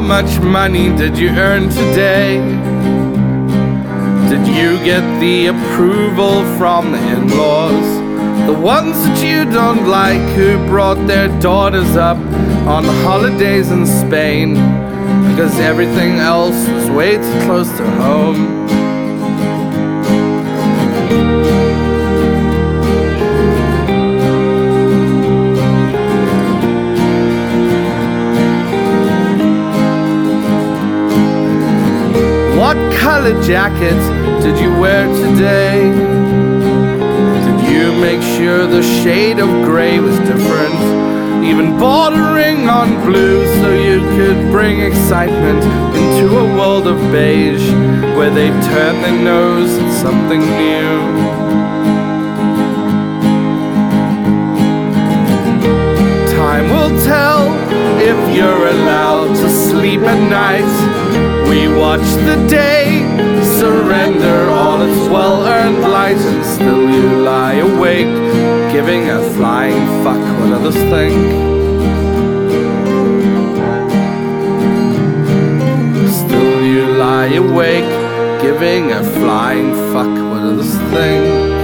much money did you earn today? Did you get the approval from the in-laws? The ones that you don't like, who brought their daughters up on holidays in Spain because everything else was way too close to home. What color jacket did you wear today? Did you make sure the shade of gray was different, even bordering on blue, so you could bring excitement into a world of beige where they turn their nose at something new? Time will tell if you're allowed to sleep at night. We watch the day surrender all its well-earned light, and still you lie awake, giving a flying fuck what others think. Still you lie awake, giving a flying fuck what others think.